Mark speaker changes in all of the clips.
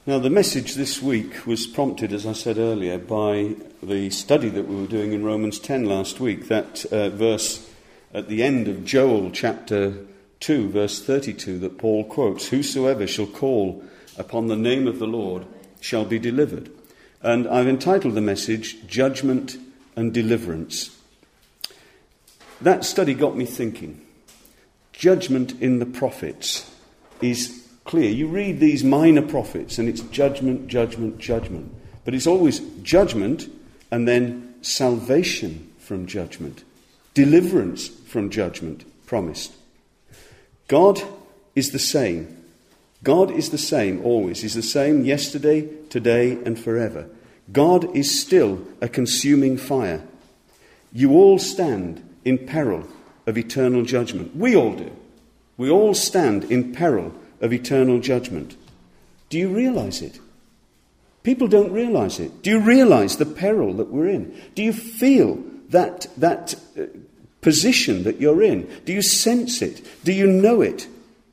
Speaker 1: Now, the message this week was prompted, as I said earlier, by the study that we were doing in Romans 10 last week, that verse at the end of Joel chapter 2, verse 32, that Paul quotes, "Whosoever shall call upon the name of the Lord shall be delivered." And I've entitled the message, "Judgment and Deliverance." That study got me thinking. Judgment in the prophets is clear. You read these minor prophets and it's judgment, judgment, judgment. But it's always judgment and then salvation from judgment. Deliverance from judgment promised. God is the same. God is the same always. He's the same yesterday, today and forever. God is still a consuming fire. You all stand in peril of eternal judgment. We all do. We all stand in peril of eternal judgment. Do you realize it? People don't realize it. Do you realize the peril that we're in? Do you feel that position that you're in? Do you sense it? Do you know it?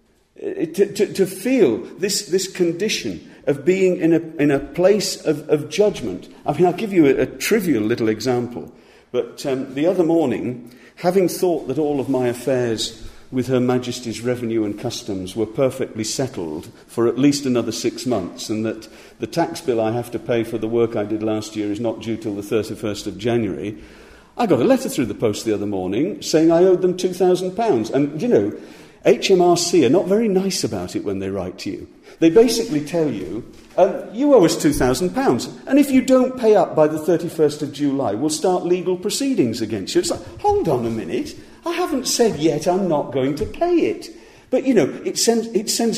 Speaker 1: To feel this condition of being in a place of judgment. I mean, I'll give you a trivial little example. But the other morning, having thought that all of my affairs with Her Majesty's Revenue and Customs were perfectly settled for at least another 6 months, and that the tax bill I have to pay for the work I did last year is not due till the 31st of January, I got a letter through the post the other morning saying I owed them £2,000. And, you know, HMRC are not very nice about it when they write to you. They basically tell you, you owe us £2,000, and if you don't pay up by the 31st of July, we'll start legal proceedings against you. It's like, hold on a minute. I haven't said yet I'm not going to pay it. But, you know, it sends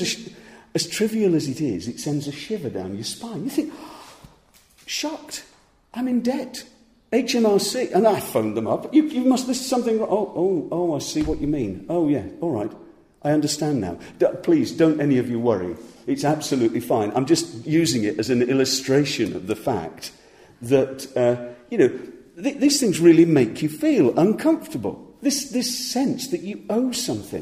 Speaker 1: as trivial as it is, it sends a shiver down your spine. You think, shocked, I'm in debt. HMRC, and I phoned them up. You must, this is something, oh, I see what you mean. Oh, yeah, all right, I understand now. Please, don't any of you worry. It's absolutely fine. I'm just using it as an illustration of the fact that, these things really make you feel uncomfortable. This sense that you owe something.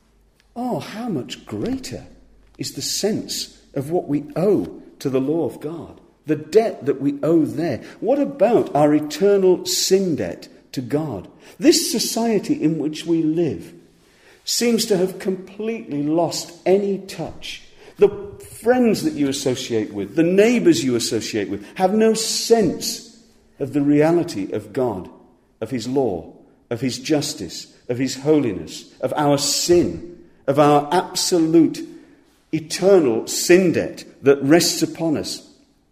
Speaker 1: Oh, how much greater is the sense of what we owe to the law of God. The debt that we owe there. What about our eternal sin debt to God? This society in which we live seems to have completely lost any touch. The friends that you associate with, the neighbours you associate with, have no sense of the reality of God, of His law, of His justice, of His holiness, of our sin, of our absolute eternal sin debt that rests upon us.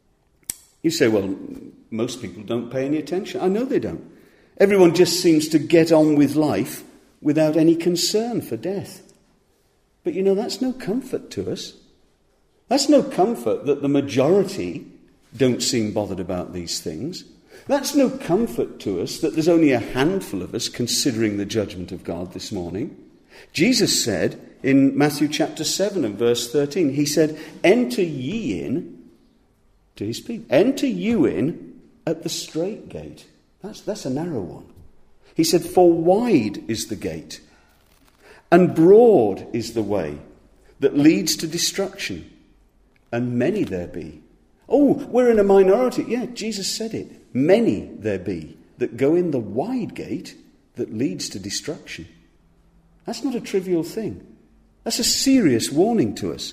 Speaker 1: You say, well, most people don't pay any attention. I know they don't. Everyone just seems to get on with life without any concern for death. But you know, that's no comfort to us. That's no comfort that the majority don't seem bothered about these things. That's no comfort to us that there's only a handful of us considering the judgment of God this morning. Jesus said in Matthew chapter 7 and verse 13, he said, "Enter ye in," to his people, "enter you in at the strait gate." That's a narrow one. He said, "For wide is the gate, and broad is the way that leads to destruction, and many there be." Oh, we're in a minority. Yeah, Jesus said it. Many there be that go in the wide gate that leads to destruction. That's not a trivial thing. That's a serious warning to us.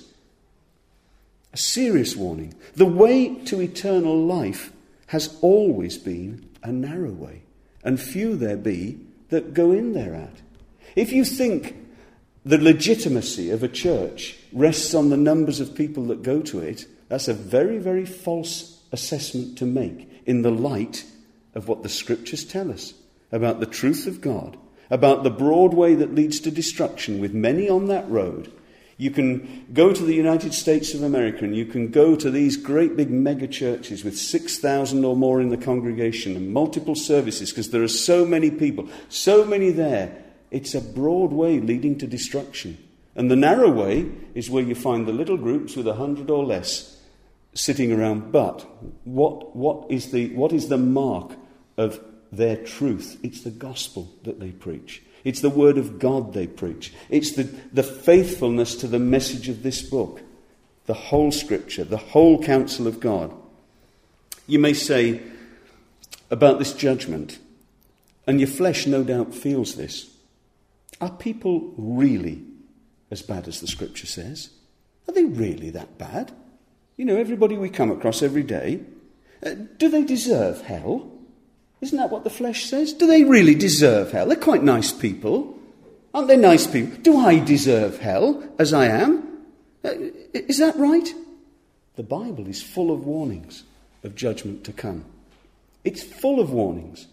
Speaker 1: A serious warning. The way to eternal life has always been a narrow way, and few there be that go in thereat. If you think the legitimacy of a church rests on the numbers of people that go to it, that's a very, very false assessment to make in the light of what the Scriptures tell us about the truth of God, about the broad way that leads to destruction with many on that road. You can go to the United States of America and you can go to these great big mega churches with 6,000 or more in the congregation and multiple services because there are so many people, so many there. It's a broad way leading to destruction. And the narrow way is where you find the little groups with 100 or less sitting around. But what is the mark of their truth? It's the gospel that they preach. It's the word of God they preach. It's the faithfulness to the message of this book. the whole Scripture, the whole counsel of God. You may say about this judgment, and your flesh no doubt feels this, are people really as bad as the Scripture says? Are they really that bad? You know, everybody we come across every day, do they deserve hell? Isn't that what the flesh says? Do they really deserve hell? They're quite nice people. Aren't they nice people? Do I deserve hell as I am? Is that right? The Bible is full of warnings of judgment to come. It's full of warnings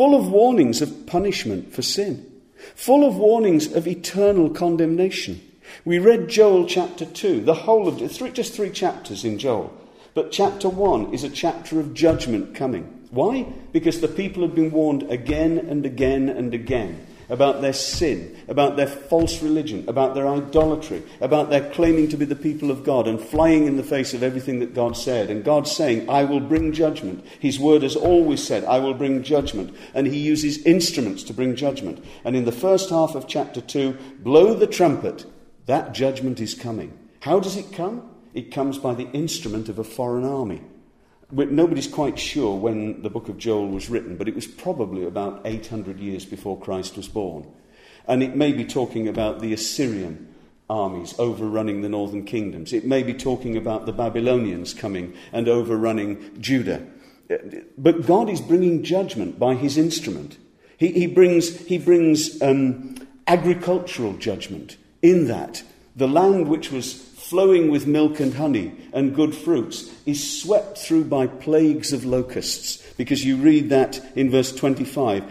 Speaker 1: of punishment for sin, full of warnings of eternal condemnation. We read Joel chapter 2, the whole of just 3 chapters in Joel. But chapter 1 is a chapter of judgment coming. Why? Because the people had been warned again and again and again about their sin, about their false religion, about their idolatry, about their claiming to be the people of God and flying in the face of everything that God said. And God saying, I will bring judgment. His word has always said, I will bring judgment. And he uses instruments to bring judgment. And in the first half of chapter 2, blow the trumpet. That judgment is coming. How does it come? It comes by the instrument of a foreign army. Nobody's quite sure when the book of Joel was written, but it was probably about 800 years before Christ was born. And it may be talking about the Assyrian armies overrunning the northern kingdoms. It may be talking about the Babylonians coming and overrunning Judah. But God is bringing judgment by his instrument. He brings agricultural judgment in that the land which was flowing with milk and honey and good fruits is swept through by plagues of locusts. Because you read that in verse 25,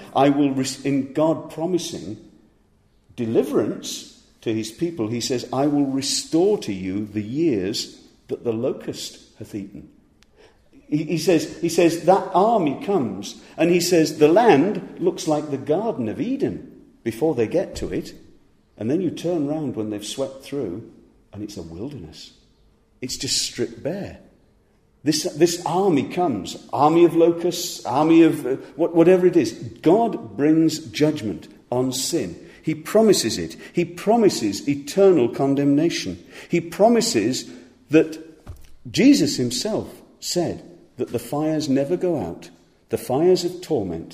Speaker 1: in God promising deliverance to his people, he says, I will restore to you the years that the locust hath eaten. He says that army comes, and he says the land looks like the Garden of Eden before they get to it. And then you turn round when they've swept through, and it's a wilderness. It's just stripped bare. This army comes, army of locusts, army of whatever it is. God brings judgment on sin. He promises it. He promises eternal condemnation. He promises that Jesus himself said that the fires never go out, the fires of torment,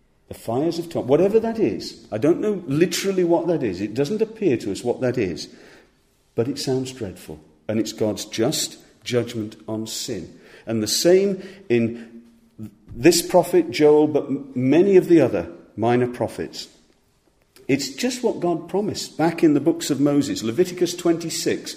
Speaker 1: whatever that is. I don't know literally what that is. It doesn't appear to us what that is. But it sounds dreadful. And it's God's just judgment on sin. And the same in this prophet, Joel, but many of the other minor prophets. It's just what God promised back in the books of Moses. Leviticus 26,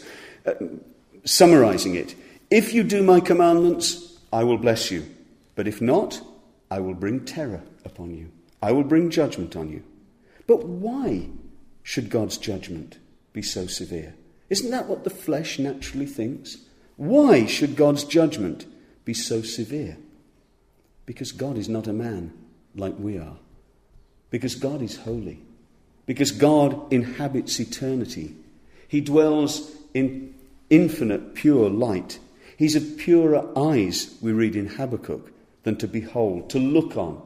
Speaker 1: summarizing it. If you do my commandments, I will bless you. But if not, I will bring terror upon you. I will bring judgment on you. But why should God's judgment be so severe? Isn't that what the flesh naturally thinks? Why should God's judgment be so severe? Because God is not a man like we are. Because God is holy. Because God inhabits eternity. He dwells in infinite pure light. He's of purer eyes, we read in Habakkuk, than to behold, to look on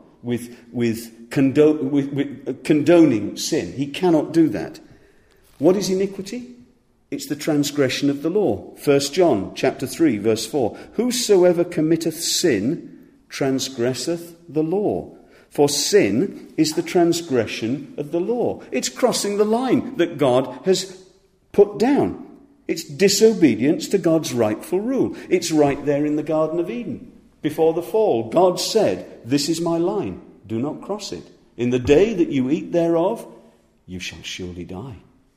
Speaker 1: with condoning sin. He cannot do that. What is iniquity? It's the transgression of the law. 1 John chapter 3, verse 4. Whosoever committeth sin transgresseth the law. For sin is the transgression of the law. It's crossing the line that God has put down. It's disobedience to God's rightful rule. It's right there in the Garden of Eden. Before the fall, God said, this is my line. Do not cross it. In the day that you eat thereof, you shall surely die.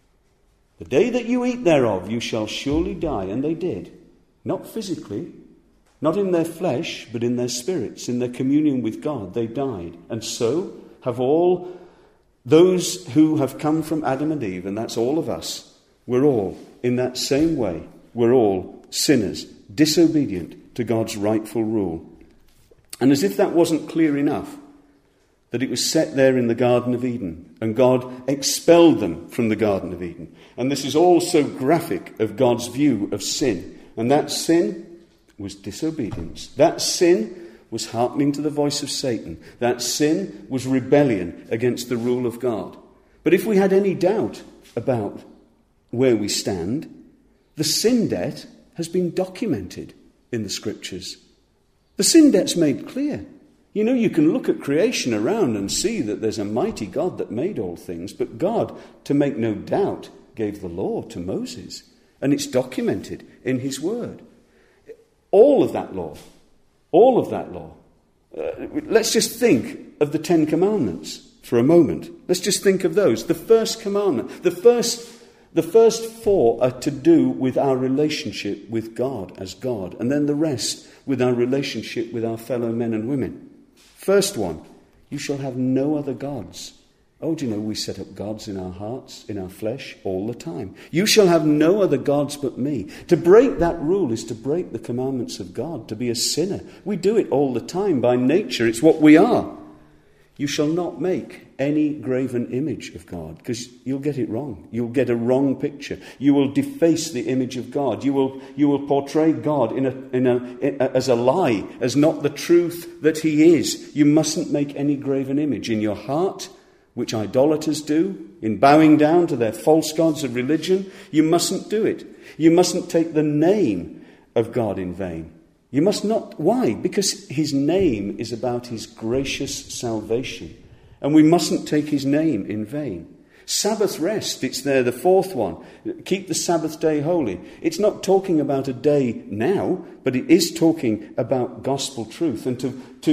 Speaker 1: The day that you eat thereof, you shall surely die. And they did. Not physically, not in their flesh, but in their spirits, in their communion with God. They died. And so have all those who have come from Adam and Eve, and that's all of us. We're all in that same way. We're all sinners, disobedient to God's rightful rule. And as if that wasn't clear enough, that it was set there in the Garden of Eden, and God expelled them from the Garden of Eden. And this is all so graphic of God's view of sin. And that sin was disobedience. That sin was hearkening to the voice of Satan. That sin was rebellion against the rule of God. But if we had any doubt about where we stand, the sin debt has been documented in the Scriptures. The sin debt's made clear. You know, you can look at creation around and see that there's a mighty God that made all things, but God, to make no doubt, gave the law to Moses, and it's documented in his word. All of that law. Let's just think of the 10 Commandments for a moment. Let's just think of those. The first commandment, the first 4 are to do with our relationship with God as God, and then the rest with our relationship with our fellow men and women. First one, you shall have no other gods. Oh, do you know we set up gods in our hearts, in our flesh, all the time. You shall have no other gods but me. To break that rule is to break the commandments of God, to be a sinner. We do it all the time by nature. It's what we are. You shall not make any graven image of God, because you'll get it wrong. You'll get a wrong picture. You will deface the image of God. You will portray God as a lie, as not the truth that he is. You mustn't make any graven image in your heart, which idolaters do, in bowing down to their false gods of religion. You mustn't do it. You mustn't take the name of God in vain. You must not. Why? Because his name is about his gracious salvation. And we mustn't take his name in vain. Sabbath rest, it's there, the 4th one. Keep the Sabbath day holy. It's not talking about a day now, but it is talking about gospel truth. And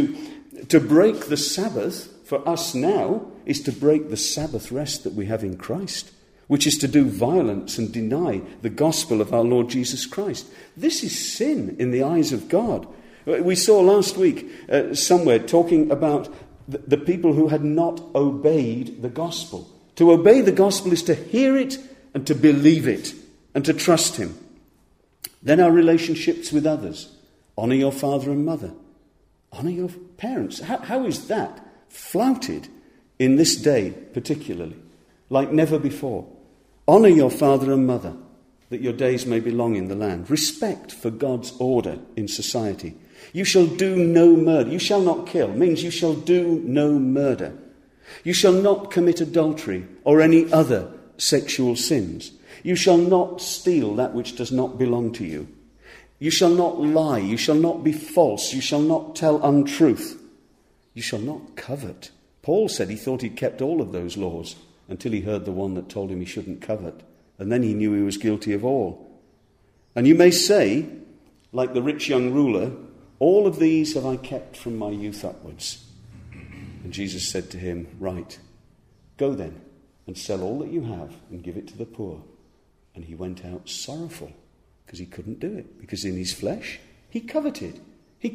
Speaker 1: to break the Sabbath for us now is to break the Sabbath rest that we have in Christ, which is to do violence and deny the gospel of our Lord Jesus Christ. This is sin in the eyes of God. We saw last week somewhere talking about the people who had not obeyed the gospel. To obey the gospel is to hear it and to believe it and to trust him. Then our relationships with others. Honour your father and mother. Honour your parents. How is that flouted in this day particularly, like never before? Honour your father and mother, that your days may be long in the land. Respect for God's order in society. You shall do no murder. You shall not kill. Means you shall do no murder. You shall not commit adultery or any other sexual sins. You shall not steal that which does not belong to you. You shall not lie. You shall not be false. You shall not tell untruth. You shall not covet. Paul said he thought he'd kept all of those laws until he heard the one that told him he shouldn't covet. And then he knew he was guilty of all. And you may say, like the rich young ruler, all of these have I kept from my youth upwards. And Jesus said to him, right, go then and sell all that you have and give it to the poor. And he went out sorrowful because he couldn't do it. Because in his flesh, he coveted. He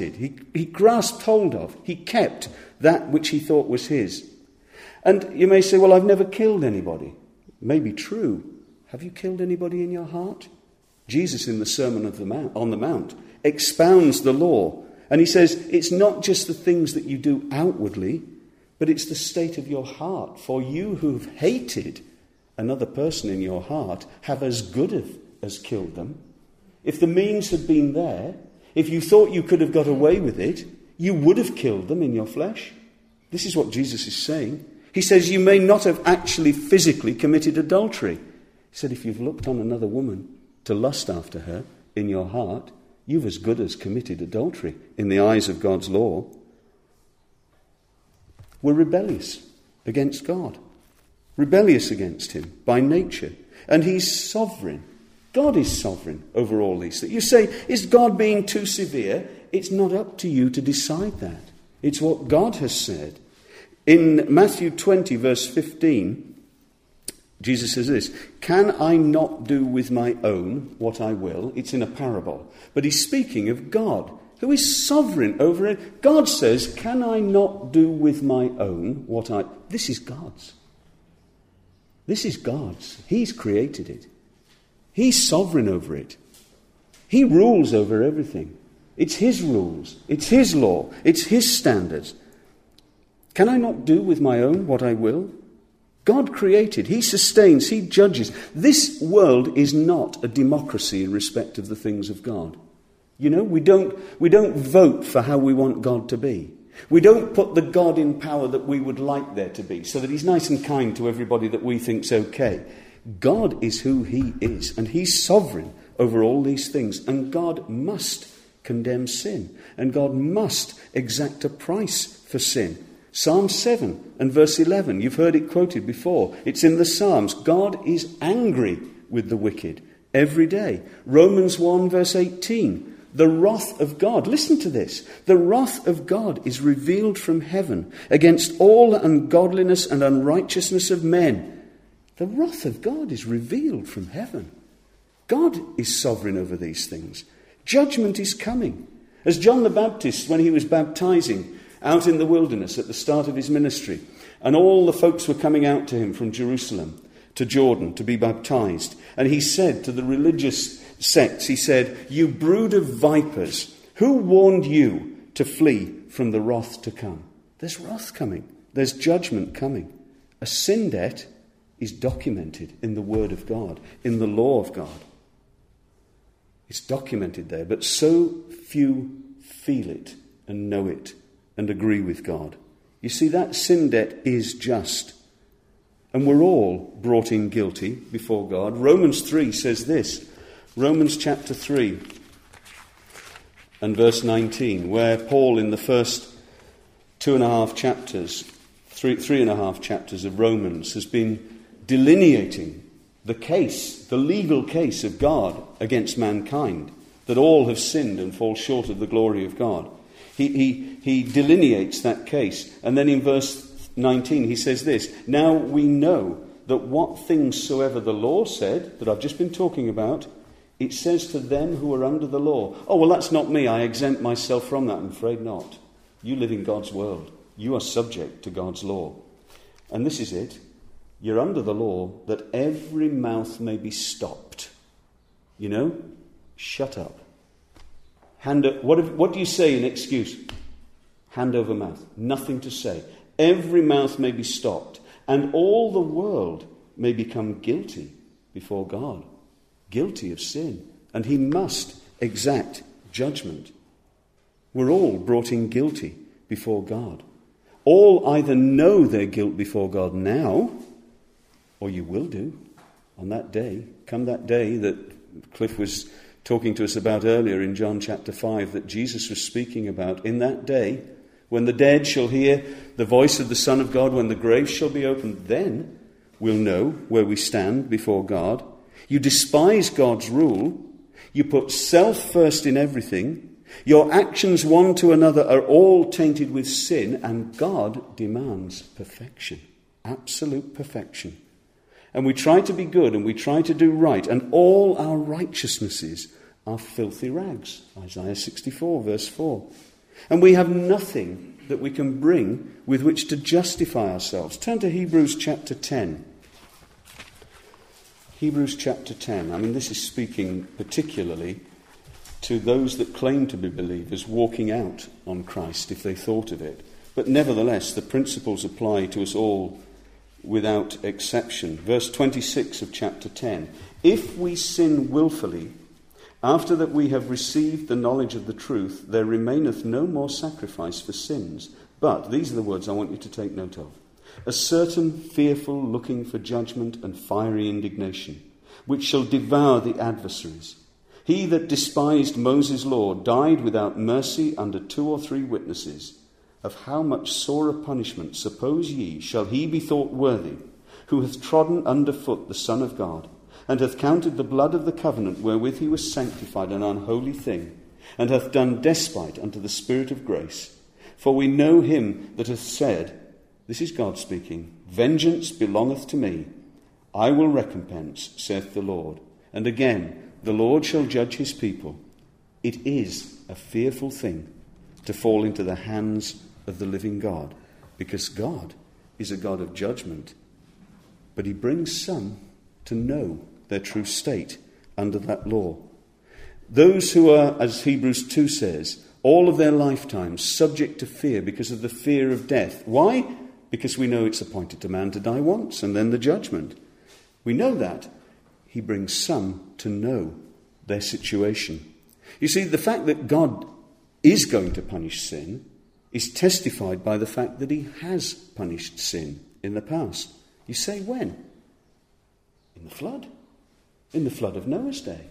Speaker 1: grasped hold of, he kept that which he thought was his. And you may say, well, I've never killed anybody. May be true. Have you killed anybody in your heart? Jesus in the Sermon on the Mount expounds the law. And he says, it's not just the things that you do outwardly, but it's the state of your heart. For you who've hated another person in your heart have as good as killed them. If the means had been there, if you thought you could have got away with it, you would have killed them in your flesh. This is what Jesus is saying. He says you may not have actually physically committed adultery. He said if you've looked on another woman to lust after her in your heart, you've as good as committed adultery in the eyes of God's law. We're rebellious against God. Rebellious against him by nature. And he's sovereign. God is sovereign over all these things. You say, is God being too severe? It's not up to you to decide that. It's what God has said. In Matthew 20, verse 15, Jesus says this, can I not do with my own what I will? It's in a parable. But he's speaking of God, who is sovereign over it. God says, can I not do with my own what I... This is God's. This is God's. He's created it. He's sovereign over it. He rules over everything. It's his rules. It's his law. It's his standards. Can I not do with my own what I will? God created. He sustains. He judges. This world is not a democracy in respect of the things of God. You know, we don't vote for how we want God to be. We don't put the God in power that we would like there to be, so that he's nice and kind to everybody that we think's okay. God is who he is, and he's sovereign over all these things. And God must condemn sin. And God must exact a price for sin. Psalm 7 and verse 11, you've heard it quoted before. It's in the Psalms. God is angry with the wicked every day. Romans 1 verse 18, the wrath of God, listen to this, the wrath of God is revealed from heaven against all the ungodliness and unrighteousness of men. The wrath of God is revealed from heaven. God is sovereign over these things. Judgment is coming. As John the Baptist, when he was baptizing out in the wilderness at the start of his ministry, and all the folks were coming out to him from Jerusalem to Jordan to be baptized, and he said to the religious sects, he said, "You brood of vipers, who warned you to flee from the wrath to come?" There's wrath coming. There's judgment coming. A sin debt is documented in the Word of God, in the law of God. It's documented there, but so few feel it and know it and agree with God. You see, that sin debt is just. And we're all brought in guilty before God. Romans 3 says this. Romans chapter 3 and verse 19, where Paul in the first 2.5 chapters, three and a half chapters of Romans has been delineating the case, the legal case of God against mankind, that all have sinned and fall short of the glory of God. He delineates that case. And then in verse 19 he says this, "Now we know that what things soever the law said," that I've just been talking about, it says to them who are under the law. Oh, well, that's not me. I exempt myself from that. I'm afraid not. You live in God's world. You are subject to God's law. And this is it. You're under the law that every mouth may be stopped. You know? Shut up. What do you say in excuse? Hand over mouth. Nothing to say. Every mouth may be stopped. And all the world may become guilty before God. Guilty of sin. And he must exact judgment. We're all brought in guilty before God. All either know their guilt before God now, or you will do on that day. Come that day that Cliff was talking to us about earlier in John chapter 5, that Jesus was speaking about. In that day, when the dead shall hear the voice of the Son of God, when the graves shall be opened, then we'll know where we stand before God. You despise God's rule. You put self first in everything. Your actions one to another are all tainted with sin, and God demands perfection, absolute perfection. And we try to be good and we try to do right, and all our righteousnesses are filthy rags. Isaiah 64 verse 4. And we have nothing that we can bring with which to justify ourselves. Turn to Hebrews chapter 10. Hebrews chapter 10. I mean, this is speaking particularly to those that claim to be believers walking out on Christ if they thought of it. But nevertheless, the principles apply to us all without exception. Verse 26 of chapter 10. If we sin willfully, after that we have received the knowledge of the truth, there remaineth no more sacrifice for sins. But, these are the words I want you to take note of. A certain fearful looking for judgment and fiery indignation, which shall devour the adversaries. He that despised Moses' law died without mercy under 2 or 3 witnesses. Of how much sorer punishment, suppose ye, shall he be thought worthy, who hath trodden under foot the Son of God, and hath counted the blood of the covenant wherewith he was sanctified an unholy thing, and hath done despite unto the Spirit of grace. For we know him that hath said, this is God speaking, vengeance belongeth to me, I will recompense, saith the Lord. And again, the Lord shall judge his people. It is a fearful thing to fall into the hands of the living God, because God is a God of judgment. But he brings some to know their true state under that law. Those who are, as Hebrews 2 says, all of their lifetimes subject to fear because of the fear of death. Why? Because we know it's appointed to man to die once and then the judgment. We know that. He brings some to know their situation. You see, the fact that God is going to punish sin is testified by the fact that he has punished sin in the past. You say, when? In the flood. In the flood of Noah's day.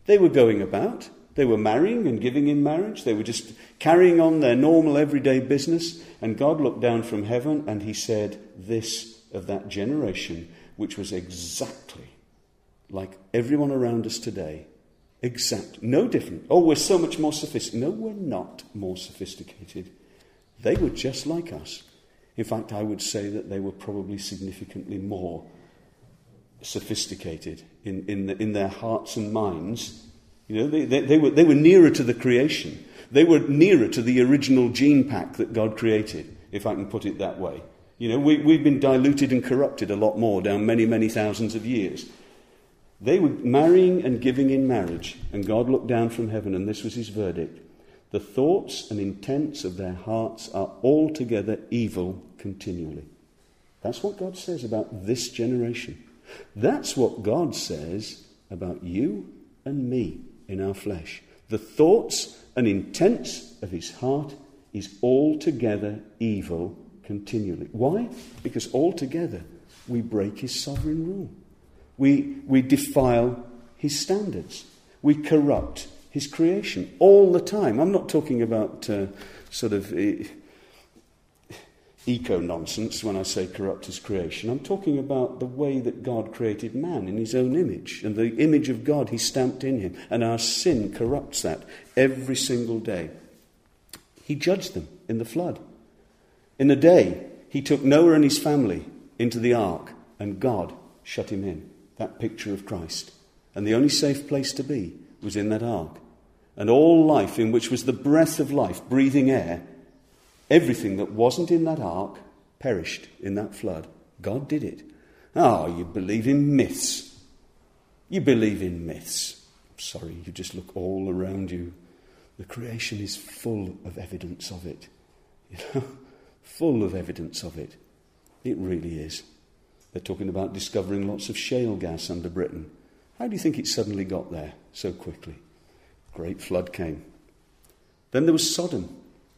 Speaker 1: They were going about. They were marrying and giving in marriage. They were just carrying on their normal everyday business. And God looked down from heaven and he said, this of that generation, which was exactly like everyone around us today. No different. Oh, we're so much more sophisticated. No, we're not more sophisticated. They were just like us. In fact, I would say that they were probably significantly more sophisticated in their hearts and minds. You know, they were nearer to the creation. They were nearer to the original gene pack that God created, if I can put it that way. You know, we've been diluted and corrupted a lot more down many, many thousands of years. They were marrying and giving in marriage, and God looked down from heaven, and this was his verdict. The thoughts and intents of their hearts are altogether evil continually. That's what God says about this generation. That's what God says about you and me in our flesh. The thoughts and intents of his heart is altogether evil continually. Why? Because altogether we break his sovereign rule. We defile his standards. We corrupt his creation all the time. I'm not talking about eco-nonsense when I say corrupt his creation. I'm talking about the way that God created man in his own image. And the image of God he stamped in him. And our sin corrupts that every single day. He judged them in the flood. In a day, he took Noah and his family into the ark, and God shut him in. That picture of Christ. And the only safe place to be was in that ark. And all life, in which was the breath of life, breathing air, everything that wasn't in that ark perished in that flood. God did it. You believe in myths. You believe in myths. Sorry, you just look all around you. The creation is full of evidence of it. You know, full of evidence of it. It really is. They're talking about discovering lots of shale gas under Britain. How do you think it suddenly got there so quickly? Great flood came. Then there was Sodom.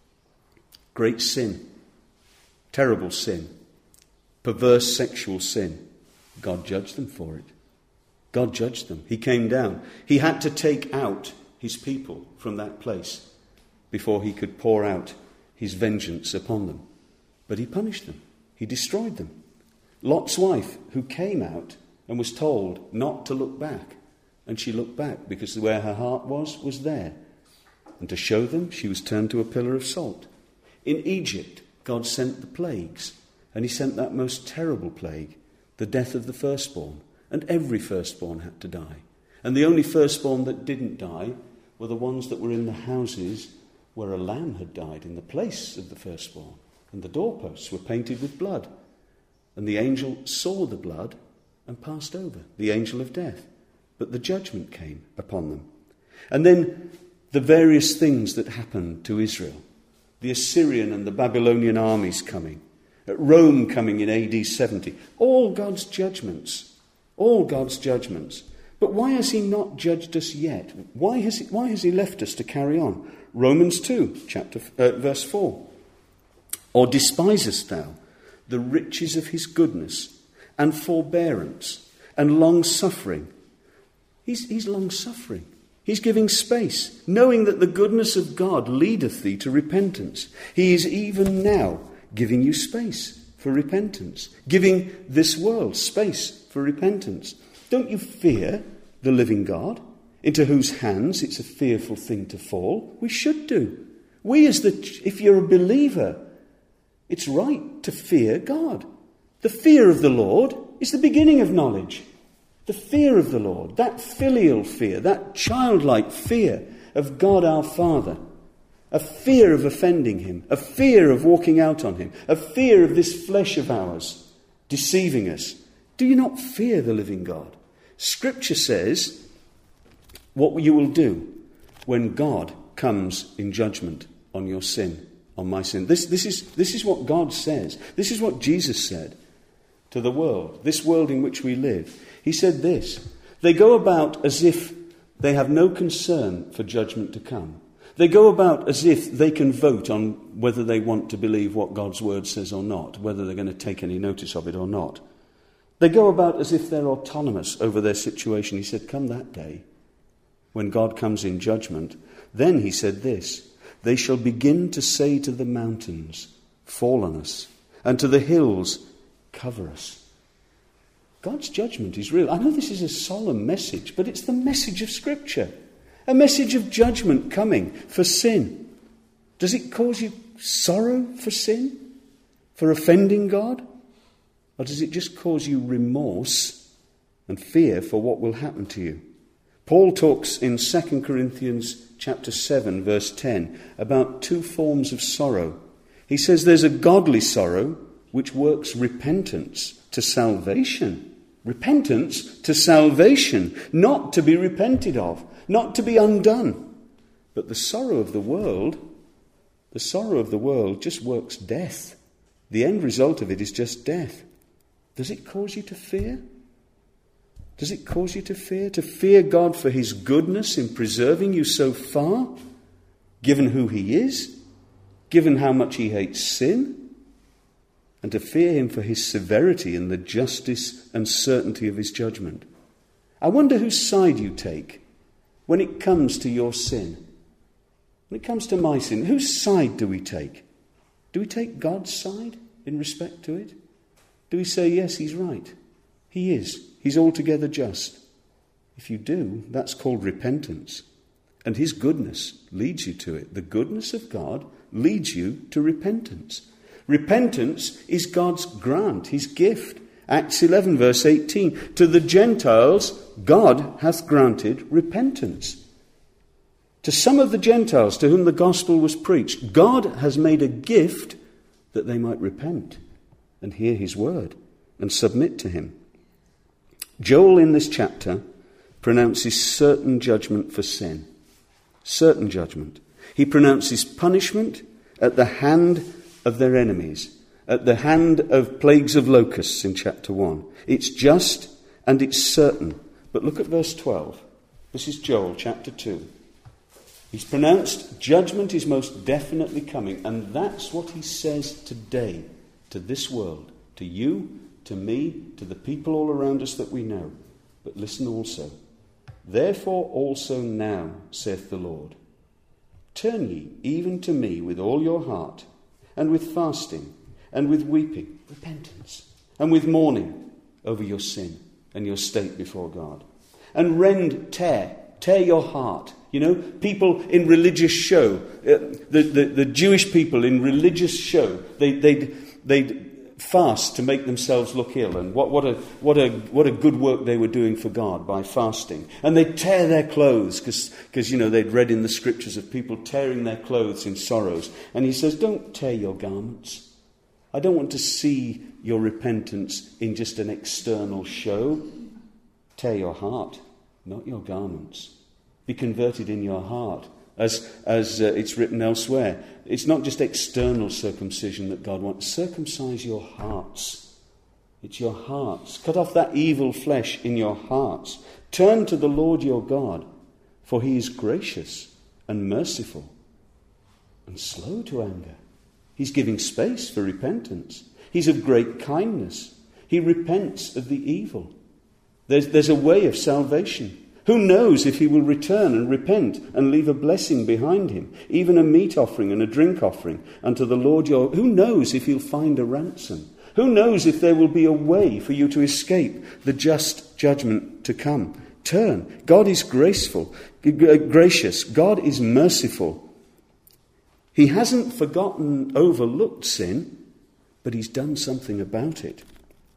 Speaker 1: Great sin. Terrible sin. Perverse sexual sin. God judged them for it. God judged them. He came down. He had to take out his people from that place before he could pour out his vengeance upon them. But he punished them. He destroyed them. Lot's wife, who came out and was told not to look back. And she looked back because where her heart was there. And to show them, she was turned to a pillar of salt. In Egypt, God sent the plagues. And he sent that most terrible plague, the death of the firstborn. And every firstborn had to die. And the only firstborn that didn't die were the ones that were in the houses where a lamb had died in the place of the firstborn. And the doorposts were painted with blood. And the angel saw the blood and passed over, the angel of death. But the judgment came upon them. And then the various things that happened to Israel. The Assyrian and the Babylonian armies coming. Rome coming in AD 70. All God's judgments. All God's judgments. But why has he not judged us yet? Why has he left us to carry on? Romans 2, verse 4. Or despisest thou the riches of his goodness and forbearance and long-suffering? He's long-suffering. He's giving space, knowing that the goodness of God leadeth thee to repentance. He is even now giving you space for repentance, giving this world space for repentance. Don't you fear the living God, into whose hands it's a fearful thing to fall? We should do. If you're a believer, it's right to fear God. The fear of the Lord is the beginning of knowledge. The fear of the Lord, that filial fear, that childlike fear of God our Father, a fear of offending him, a fear of walking out on him, a fear of this flesh of ours deceiving us. Do you not fear the living God? Scripture says what you will do when God comes in judgment on your sin, on my sin. This is what God says. This is what Jesus said to the world, this world in which we live. He said this: they go about as if they have no concern for judgment to come. They go about as if they can vote on whether they want to believe what God's word says or not, whether they're going to take any notice of it or not. They go about as if they're autonomous over their situation. He said, come that day, when God comes in judgment, then he said this, "They shall begin to say to the mountains, 'Fall on us,' and to the hills, 'Cover us.'" God's judgment is real. I know this is a solemn message, but it's the message of Scripture. A message of judgment coming for sin. Does it cause you sorrow for sin? For offending God? Or does it just cause you remorse and fear for what will happen to you? Paul talks in 2 Corinthians chapter 7, verse 10, about two forms of sorrow. He says there's a godly sorrow which works repentance to salvation. Repentance to salvation, not to be repented of, not to be undone. But the sorrow of the world just works death. The end result of it is just death. Does it cause you to fear? Does it cause you to fear? To fear God for his goodness in preserving you so far, given who he is, given how much he hates sin, and to fear him for his severity and the justice and certainty of his judgment? I wonder whose side you take when it comes to your sin. When it comes to my sin, whose side do we take? Do we take God's side in respect to it? Do we say, yes, he's right? He is. He's altogether just. If you do, that's called repentance. And his goodness leads you to it. The goodness of God leads you to repentance. Repentance is God's grant, his gift. Acts 11, verse 18. To the Gentiles, God hath granted repentance. To some of the Gentiles to whom the gospel was preached, God has made a gift that they might repent and hear his word and submit to him. Joel in this chapter pronounces certain judgment for sin. Certain judgment. He pronounces punishment at the hand of their enemies, at the hand of plagues of locusts in chapter 1. It's just and it's certain. But look at verse 12. This is Joel chapter 2. He's pronounced judgment is most definitely coming, and that's what he says today to this world, to you, to me, to the people all around us that we know. But listen also. Therefore also now, saith the Lord, turn ye even to me with all your heart, and with fasting, and with weeping, repentance, and with mourning over your sin and your state before God. And tear your heart. You know, people in religious show, the Jewish people in religious show, they'd fast to make themselves look ill, and what a good work they were doing for God by fasting. And they'd tear their clothes because you know they'd read in the scriptures of people tearing their clothes in sorrows. And he says, don't tear your garments. I don't want to see your repentance in just an external show. Tear your heart, not your garments. Be converted in your heart. As it's written elsewhere, it's not just external circumcision that God wants. Circumcise your hearts. It's your hearts. Cut off that evil flesh in your hearts. Turn to the Lord your God, for he is gracious and merciful and slow to anger. He's giving space for repentance. He's of great kindness. He repents of the evil. There's a way of salvation. Who knows if he will return and repent and leave a blessing behind him, even a meat offering and a drink offering unto the Lord your... Who knows if he'll find a ransom? Who knows if there will be a way for you to escape the just judgment to come? Turn. God is gracious. God is merciful. He hasn't forgotten, overlooked sin, but he's done something about it.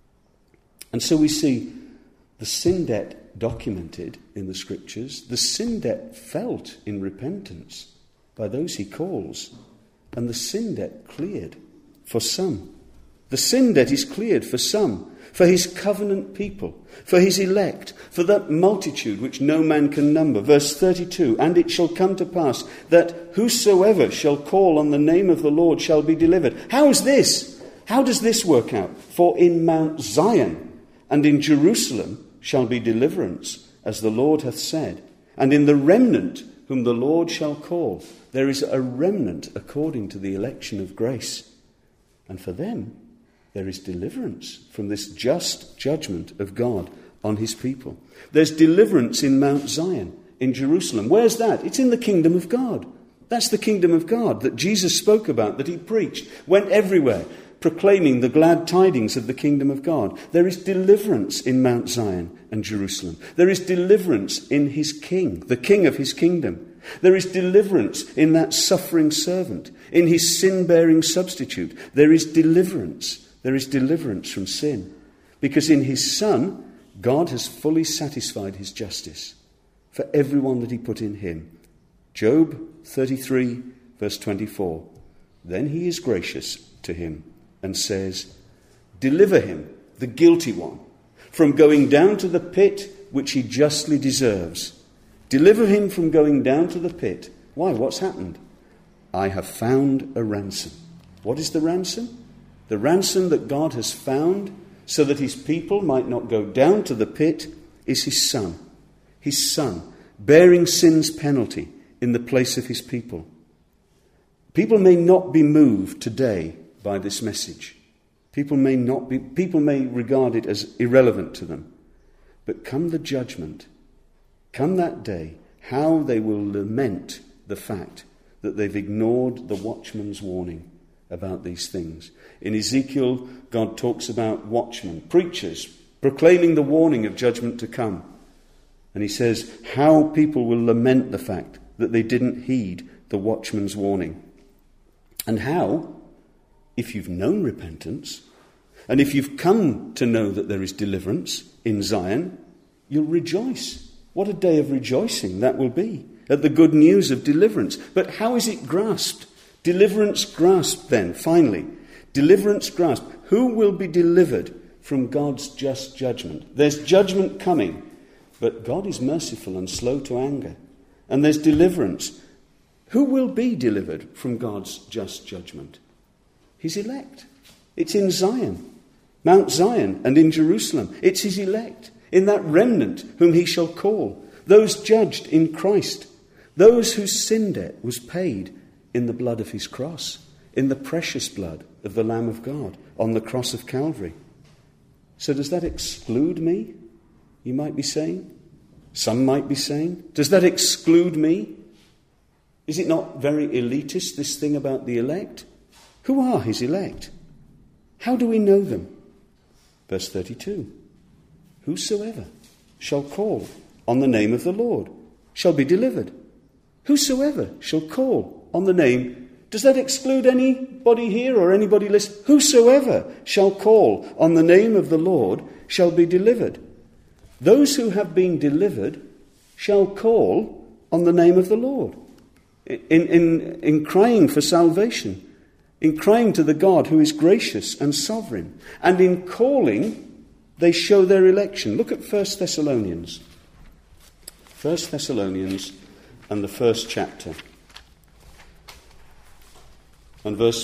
Speaker 1: And so we see the sin debt documented in the scriptures, the sin debt felt in repentance by those he calls, and the sin debt cleared for some. The sin debt is cleared for some, for his covenant people, for his elect, for that multitude which no man can number. Verse 32, and it shall come to pass that whosoever shall call on the name of the Lord shall be delivered. How is this? How does this work out? For in Mount Zion and in Jerusalem shall be deliverance, as the Lord hath said. And in the remnant whom the Lord shall call, there is a remnant according to the election of grace. And for them, there is deliverance from this just judgment of God on his people. There's deliverance in Mount Zion. in Jerusalem. Where's that? It's in the kingdom of God. That's the kingdom of God that Jesus spoke about, that he preached, went everywhere, proclaiming the glad tidings of the kingdom of God. There is deliverance in Mount Zion and Jerusalem. There is deliverance in his king, the king of his kingdom. There is deliverance in that suffering servant, in his sin-bearing substitute. There is deliverance. There is deliverance from sin. Because in his Son, God has fully satisfied his justice for everyone that he put in him. Job 33, verse 24. Then he is gracious to him and says, deliver him, the guilty one, from going down to the pit which he justly deserves. Deliver him from going down to the pit. Why? What's happened? I have found a ransom. What is the ransom? The ransom that God has found so that his people might not go down to the pit is his Son. His Son, bearing sin's penalty in the place of his people. People may not be moved today by this message. People may regard it as irrelevant to them. But come the judgment, come that day, how they will lament the fact that they've ignored the watchman's warning about these things. In Ezekiel, God talks about watchmen, preachers, proclaiming the warning of judgment to come. And he says how people will lament the fact that they didn't heed the watchman's warning. And how, if you've known repentance, and if you've come to know that there is deliverance in Zion, you'll rejoice. What a day of rejoicing that will be, at the good news of deliverance. But how is it grasped? Deliverance grasped then, finally. Deliverance grasped. Who will be delivered from God's just judgment? There's judgment coming, but God is merciful and slow to anger. And there's deliverance. Who will be delivered from God's just judgment? His elect. It's in Zion, Mount Zion, and in Jerusalem. It's his elect, in that remnant whom he shall call, those judged in Christ, those whose sin debt was paid in the blood of his cross, in the precious blood of the Lamb of God on the cross of Calvary. So does that exclude me? You might be saying. Some might be saying. Does that exclude me? Is it not very elitist, this thing about the elect? Who are his elect? How do we know them? Verse 32. Whosoever shall call on the name of the Lord shall be delivered. Whosoever shall call on the name. Does that exclude anybody here or anybody listening? Whosoever shall call on the name of the Lord shall be delivered. Those who have been delivered shall call on the name of the Lord. In crying for salvation, in crying to the God who is gracious and sovereign, and in calling, they show their election. Look at 1 Thessalonians. 1 Thessalonians and the first chapter. And verse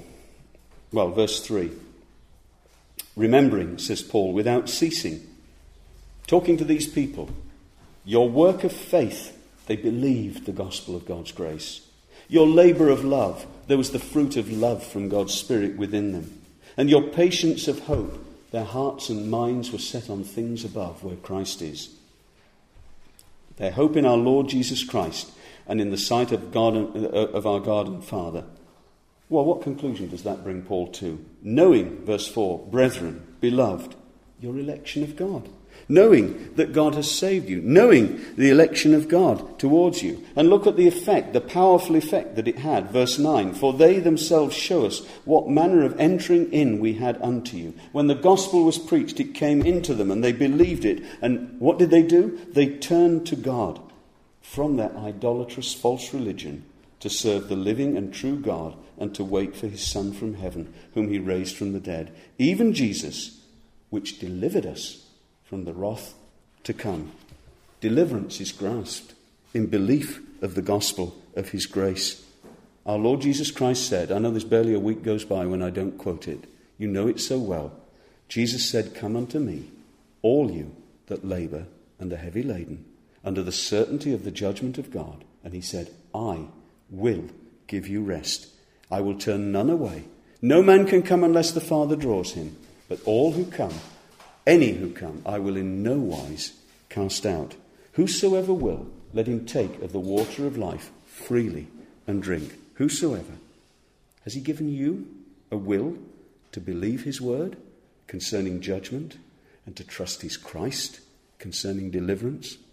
Speaker 1: 3. Remembering, says Paul, without ceasing, talking to these people, your work of faith, they believed the gospel of God's grace. Your labour of love, there was the fruit of love from God's Spirit within them. And your patience of hope, their hearts and minds were set on things above where Christ is. Their hope in our Lord Jesus Christ and in the sight of God, of our God and Father. Well, what conclusion does that bring Paul to? Knowing, verse 4, brethren, beloved, your election of God. Knowing that God has saved you. Knowing the election of God towards you. And look at the effect, the powerful effect that it had. Verse 9, for they themselves show us what manner of entering in we had unto you. When the gospel was preached, it came into them and they believed it. And what did they do? They turned to God from their idolatrous false religion to serve the living and true God and to wait for his Son from heaven, whom he raised from the dead. Even Jesus, which delivered us from the wrath to come. Deliverance is grasped in belief of the gospel of his grace. Our Lord Jesus Christ said, I know there's barely a week goes by when I don't quote it. You know it so well. Jesus said, come unto me, all you that labour and are heavy laden, under the certainty of the judgment of God. And he said, I will give you rest. I will turn none away. No man can come unless the Father draws him. But all who come, any who come, I will in no wise cast out. Whosoever will let him take of the water of life freely and drink. Whosoever. Has he given you a will to believe his word concerning judgment and to trust his Christ concerning deliverance?